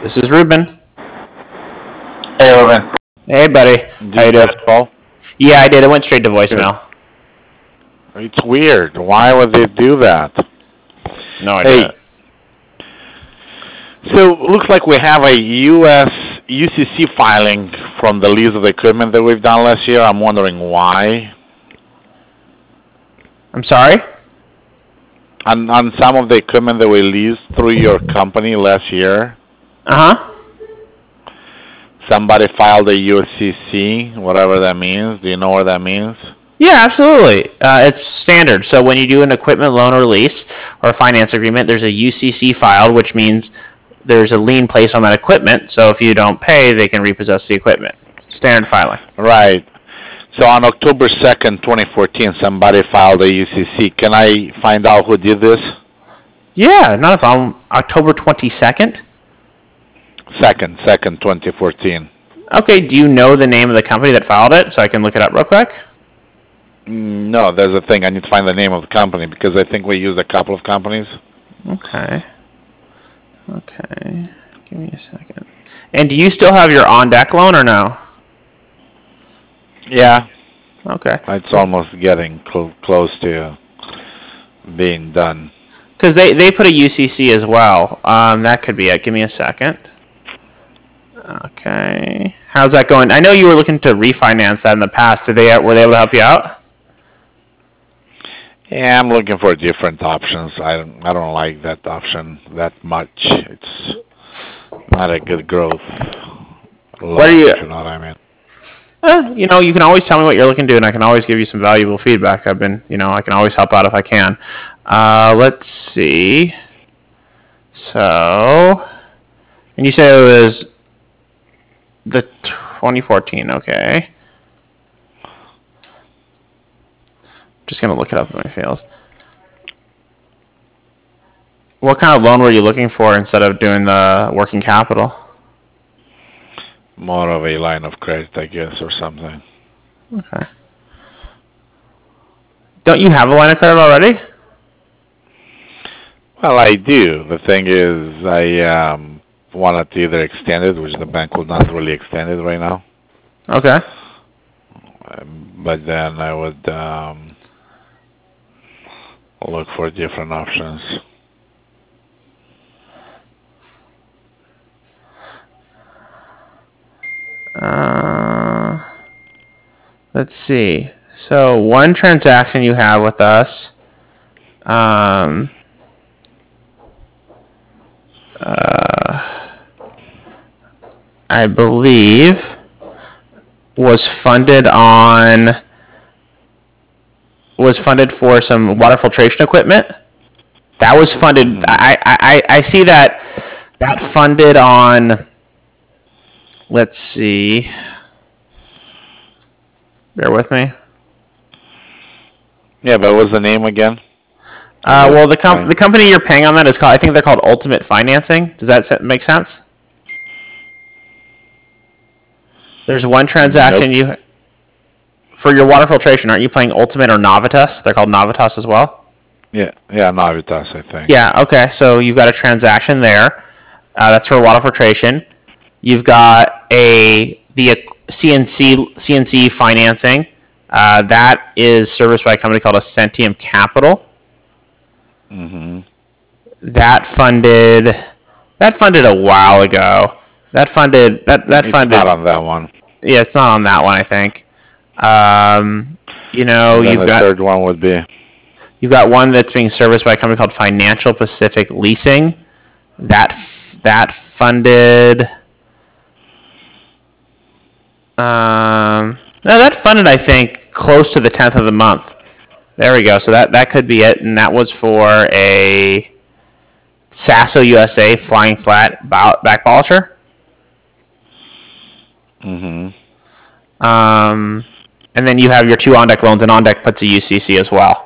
This is Ruben. Hey, Ruben. Hey, buddy. How you doing? Call? Yeah, I did. It went straight to Good. voicemail. It's weird. Why would they do that? No, I Hey, didn't. so looks like we have a U.S. UCC filing from the lease of the equipment that we've done last year. I'm wondering why. I'm sorry? On some of the equipment that we leased through your company last year, Uh-huh. somebody filed a UCC, whatever that means. Do you know what that means? Yeah, absolutely. It's standard. So when you do an equipment loan or lease or finance agreement, there's a UCC filed, which means there's a lien placed on that equipment. So if you don't pay, they can repossess the equipment. Standard filing. Right. So on October 2nd, 2014, somebody filed a UCC. Can I find out who did this? Yeah, not a problem. October 22nd? 2nd, 2014. Okay, do you know the name of the company that filed it so I can look it up real quick? No, there's a thing. I need to find the name of the company because I think we used a couple of companies. Okay. Give me a second. And do you still have your on-deck loan or no? Yeah, Okay. it's almost getting close to being done. Because they put a UCC as well. That could be it. Give me a second. Okay. How's that going? I know you were looking to refinance that in the past. Were they able to help you out? Yeah, I'm looking for different options. I don't like that option that much. It's not a good growth. What are you? If you know what I mean. You can always tell me what you're looking to do, and I can always give you some valuable feedback. I can always help out if I can. Let's see. So, and you said it was the 2014. Okay. Just gonna look it up in my files. What kind of loan were you looking for instead of doing the working capital? More of a line of credit, I guess, or something. Okay. Don't you have a line of credit already? Well, I do. The thing is, I wanted to either extend it, which the bank will not really extend it right now. Okay. But then I would look for different options. Let's see. So one transaction you have with us, um, I believe, was funded for some water filtration equipment. That was funded. I see that funded on. Let's see. Bear with me. Yeah, but what's the name again? Well, the company you're paying on that is called. I think they're called Ultimate Financing. Does that make sense? There's one transaction Nope. for your water filtration. Aren't you playing Ultimate or Navitas? They're called Navitas as well. Yeah, Navitas, I think. Yeah. Okay. So you've got a transaction there. That's for water filtration. You've got the CNC financing. That is serviced by a company called Ascentium Capital. Mm-hmm. That funded a while ago. That funded. It's not on that one. Yeah, it's not on that one, I think. And then the third one would be. You've got one that's being serviced by a company called Financial Pacific Leasing. That funded. No, that funded, I think, close to the 10th of the month. There we go. So that could be it, and that was for a Sasso USA flying flat back polisher. Mm-hmm. And then you have your two on-deck loans, and on-deck puts a UCC as well.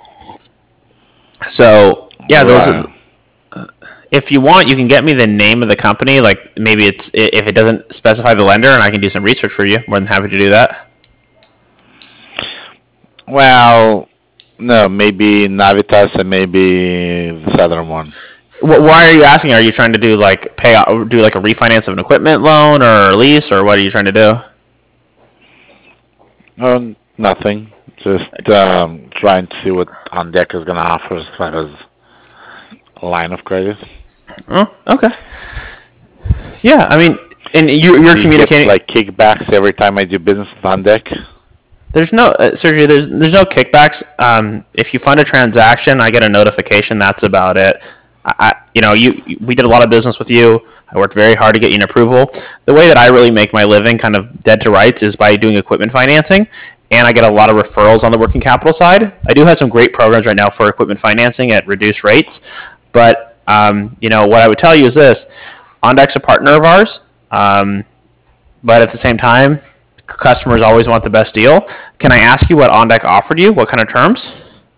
So yeah, those are. If you want, you can get me the name of the company. Like maybe if it doesn't specify the lender, and I can do some research for you. More than happy to do that. Well, no, maybe Navitas and maybe the southern one. Why are you asking? Are you trying to do like do like a refinance of an equipment loan or a lease, or what are you trying to do? Nothing. Just trying to see what OnDeck is going to offer as far as a line of credit. Oh, okay. Yeah, I mean, and you're Do you communicating. get like kickbacks every time I do business with OnDeck? There's no Sergio. There's no kickbacks. If you fund a transaction, I get a notification. That's about it. We did a lot of business with you. I worked very hard to get you an approval. The way that I really make my living, kind of dead to rights, is by doing equipment financing, and I get a lot of referrals on the working capital side. I do have some great programs right now for equipment financing at reduced rates, but what I would tell you is this: OnDeck's a partner of ours, but at the same time, customers always want the best deal. Can I ask you what OnDeck offered you? What kind of terms?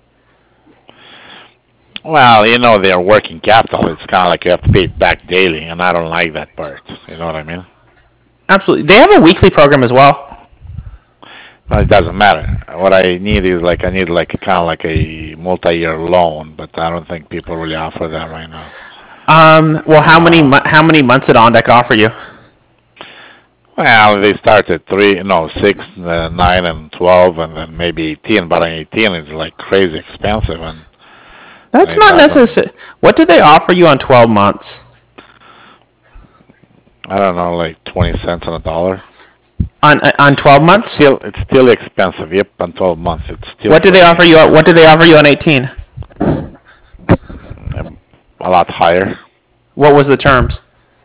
Well, their working capital. It's kind of like you have to pay it back daily, and I don't like that part. You know what I mean? Absolutely. They have a weekly program as well. No, it doesn't matter. What I need is I need like a kind of like a multi-year loan, but I don't think people really offer that right now. Well, how many months did OnDeck offer you? Well, they start at 6, 9, and 12, and then maybe 18. But 18 is like crazy expensive, and That's not necessary. What did they offer you on 12 months? I don't know, like 20 cents on a dollar. On 12 months? It's still expensive. Yep, on 12 months, it's still. What did they offer you? What did they offer you on 18? A lot higher. What was the terms?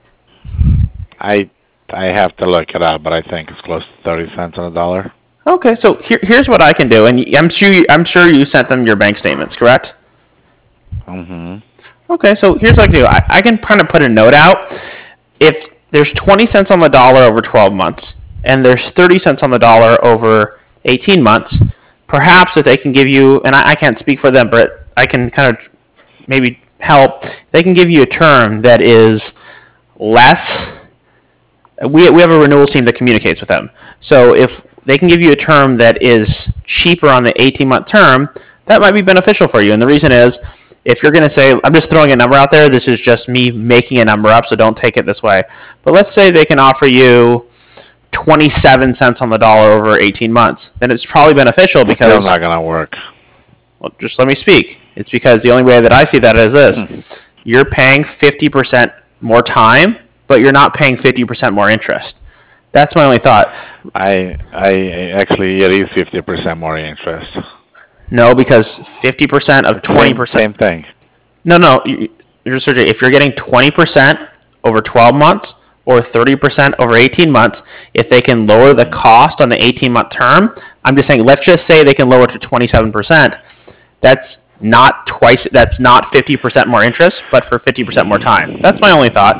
I have to look it up, but I think it's close to 30 cents on a dollar. Okay, so here's what I can do, and I'm sure you sent them your bank statements, correct? Mm-hmm. Okay, so here's what I can do. I can kind of put a note out. If there's 20 cents on the dollar over 12 months, and there's 30 cents on the dollar over 18 months, perhaps if they can give you, and I can't speak for them, but I can kind of maybe help, they can give you a term that is less. We have a renewals team that communicates with them. So if they can give you a term that is cheaper on the 18-month term, that might be beneficial for you. And the reason is, if you're going to say, I'm just throwing a number out there, this is just me making a number up, so don't take it this way. But let's say they can offer you 27 cents on the dollar over 18 months. Then it's probably beneficial because... It's not going to work. Well, just let me speak. It's because the only way that I see that is this. You're paying 50% more time, but you're not paying 50% more interest. That's my only thought. I actually, it is 50% more interest. No, because 50% of 20%. Same thing. No. If you're getting 20% over 12 months or 30% over 18 months, if they can lower the cost on the 18-month term, I'm just saying, let's just say they can lower it to 27%. That's not 50% more interest, but for 50% more time. That's my only thought.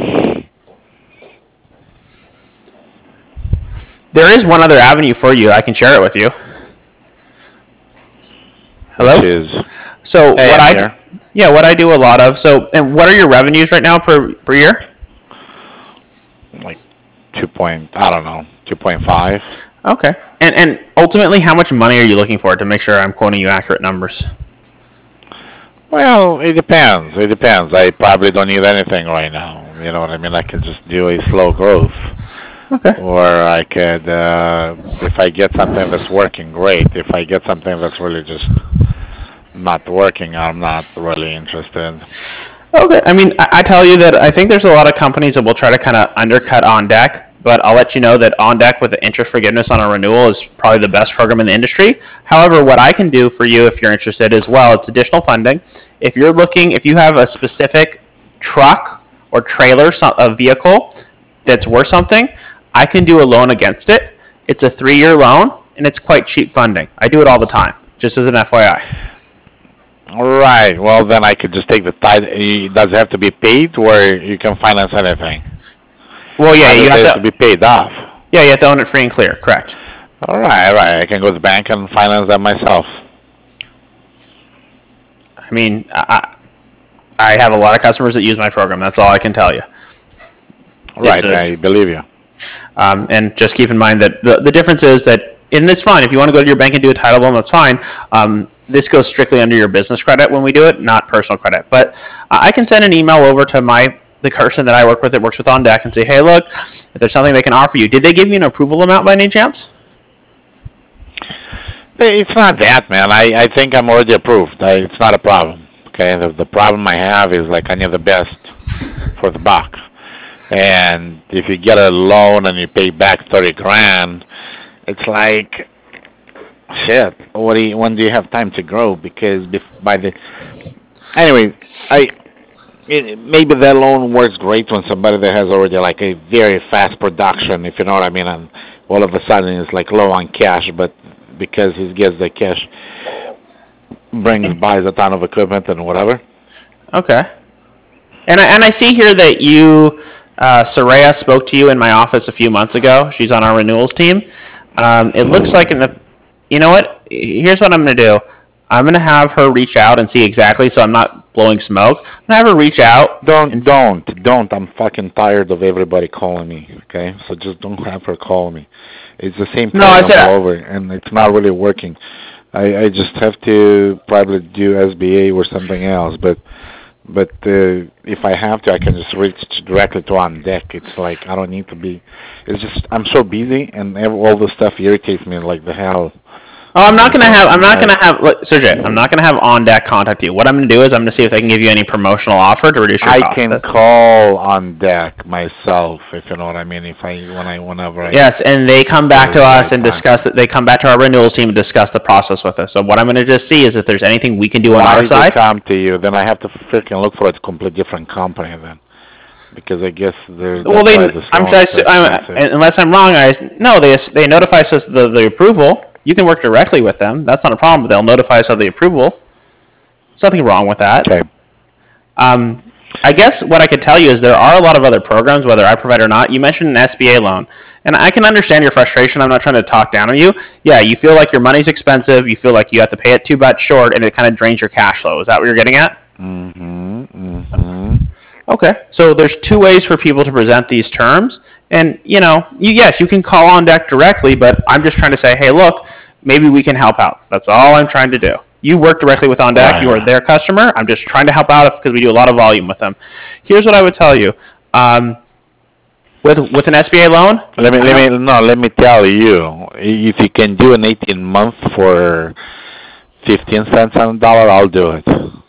There is one other avenue for you. I can share it with you. Hello? So hey, what I do a lot of. So, and what are your revenues right now per year? Like 2.5. Okay. And ultimately, how much money are you looking for to make sure I'm quoting you accurate numbers? Well, it depends. I probably don't need anything right now. You know what I mean? I can just do a slow growth. Okay. Or I could, if I get something that's working, great. If I get something that's really just not working, I'm not really interested. Okay. I mean, I tell you that I think there's a lot of companies that will try to kind of undercut OnDeck, but I'll let you know that OnDeck with the interest forgiveness on a renewal is probably the best program in the industry. However, what I can do for you if you're interested as well, it's additional funding. If you have a specific truck or trailer, a vehicle that's worth something, I can do a loan against it. It's a 3-year loan, and it's quite cheap funding. I do it all the time, just as an FYI. All right. Well, then I could just take the title. Does it have to be paid, or you can finance anything? Well, yeah, you have to be paid off. Yeah, you have to own it free and clear. Correct. All right. I can go to the bank and finance that myself. I mean, I have a lot of customers that use my program. That's all I can tell you. Right. I believe you. And just keep in mind that the difference is that, and it's fine if you want to go to your bank and do a title loan, that's fine. this goes strictly under your business credit when we do it, not personal credit. But I can send an email over to the person that I work with that works with On Deck and say, hey, look, if there's something they can offer you. Did they give you an approval amount by any chance? It's not that, man. I think I'm already approved. It's not a problem. Okay, the problem I have is like I need the best for the buck. And if you get a loan and you pay back 30 grand, it's like shit. When do you have time to grow? Because by the anyway, maybe that loan works great when somebody that has already like a very fast production, if you know what I mean, and all of a sudden it's like low on cash, but because he gets the cash, buys a ton of equipment and whatever. Okay. And I see here that Soraya spoke to you in my office a few months ago. She's on our renewals team. It looks like you know what? Here's what I'm going to do. I'm going to have her reach out and see exactly, so I'm not blowing smoke. I'm going to have her reach out. Don't. I'm fucking tired of everybody calling me, okay? So just don't have her call me. It's the same problem all over, and it's not really working. I just have to probably do SBA or something else, but if I have to, I can just reach directly to On Deck. It's like I don't need to be. It's just I'm so busy, and all this stuff irritates me like the hell. Oh, I'm not gonna have Sergey, I'm not gonna have On Deck contact you. What I'm gonna do is I'm gonna see if they can give you any promotional offer to reduce your cost. I can call On Deck myself, if you know what I mean. Whenever. Yes, and they come back to us and discuss it. They come back to our renewals team and discuss the process with us. So what I'm gonna just see is if there's anything we can do on our side. They come to you, then I have to freaking look for a completely different company then. Because I guess they're. Well, unless I'm wrong, they notify us the approval. You can work directly with them. That's not a problem. But they'll notify us of the approval. There's nothing wrong with that. Okay. I guess what I could tell you is there are a lot of other programs, whether I provide or not. You mentioned an SBA loan, and I can understand your frustration. I'm not trying to talk down on you. Yeah, you feel like your money's expensive. You feel like you have to pay it too much short, and it kind of drains your cash flow. Is that what you're getting at? Mm-hmm. Okay, so there's two ways for people to present these terms, and yes, you can call On Deck directly, but I'm just trying to say, hey, look, maybe we can help out. That's all I'm trying to do. You work directly with On Deck. Right. You are their customer. I'm just trying to help out because we do a lot of volume with them. Here's what I would tell you. With an SBA loan, let me tell you, if you can do an 18-month for 15 cents on the dollar, I'll do it.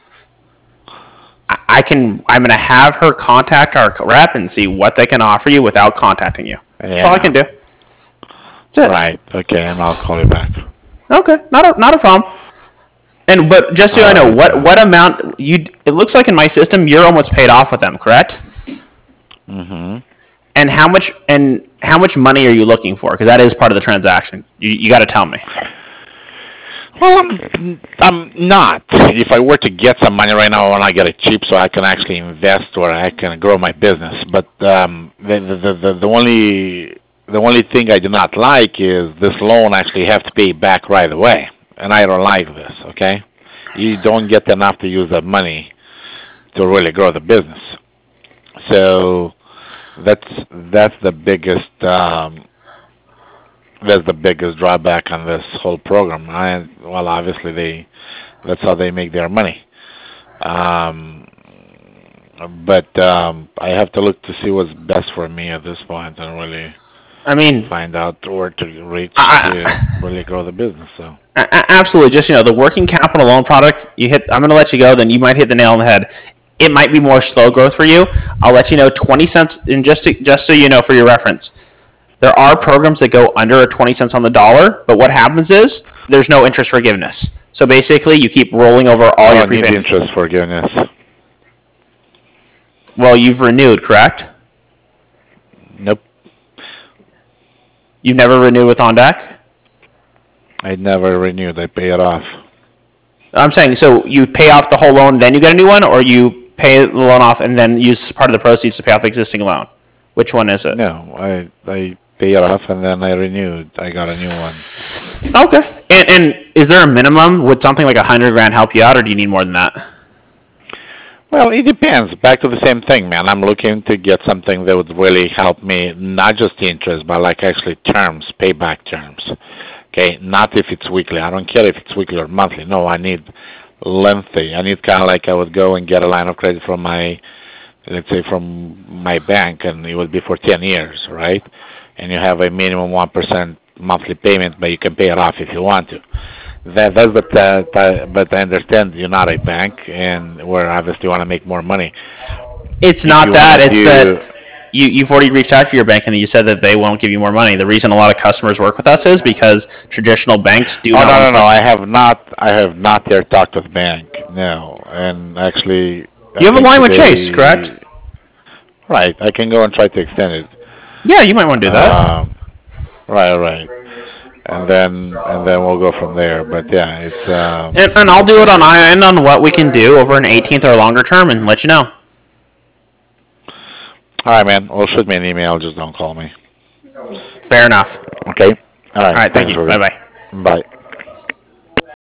I'm going to have her contact our rep and see what they can offer you without contacting you. Yeah. That's all I can do. That's it. Right. Okay, and I'll call you back. Okay, not a problem. But just so I know, what amount it looks like in my system you're almost paid off with them, correct? Mm-hmm. And how much money are you looking for? Because that is part of the transaction. You got to tell me. Well, I'm not. If I were to get some money right now, I want to get it cheap so I can actually invest or I can grow my business. But the only thing I do not like is this loan actually have to pay back right away, and I don't like this. Okay, you don't get enough to use that money to really grow the business. So that's the biggest. That's the biggest drawback on this whole program. Obviously that's how they make their money. But I have to look to see what's best for me at this point and really find out where to reach to really grow the business. So absolutely, just the working capital loan product. I'm going to let you go. Then you might hit the nail on the head. It might be more slow growth for you. I'll let you know 20 cents, and just so you know for your reference. There are programs that go under 20 cents on the dollar, but what happens is there's no interest forgiveness. So basically, you keep rolling over all your prepayments. Need interest forgiveness. Well, you've renewed, correct? Nope. You've never renewed with On Deck? I never renewed. I pay it off. I'm saying, so you pay off the whole loan, then you get a new one, or you pay the loan off and then use part of the proceeds to pay off the existing loan? Which one is it? No, I pay it off and then I renewed. I got a new one. Okay. And is there a minimum? Would something like $100,000 help you out, or do you need more than that? Well, it depends. Back to the same thing, man. I'm looking to get something that would really help me, not just interest, but like actually terms, payback terms. Okay, not if it's weekly. I don't care if it's weekly or monthly. No, I need lengthy. I need kind of like I would go and get a line of credit from my, let's say from my bank, and it would be for 10 years, right? And you have a minimum 1% monthly payment, but you can pay it off if you want to. That's but I understand you're not a bank, and where obviously you want to make more money. It's If not you want that. to It's do, that you've already reached out to your bank and you said that they won't give you more money. The reason a lot of customers work with us is because traditional banks do oh not no want no to no, touch. I have not yet talked to the bank. No, and actually, I You have a think line with Chase, correct? today, right? I can go and try to extend it. Yeah, you might want to do that. Um, right, and then we'll go from there. But yeah, And I'll do it on my end on what we can do over an 18th or longer term and let you know. all right, man. Well, shoot me an email. Just don't call me. Fair enough. Okay. All All right. right, thank Thanks, you. Bye Rudy. bye. Bye.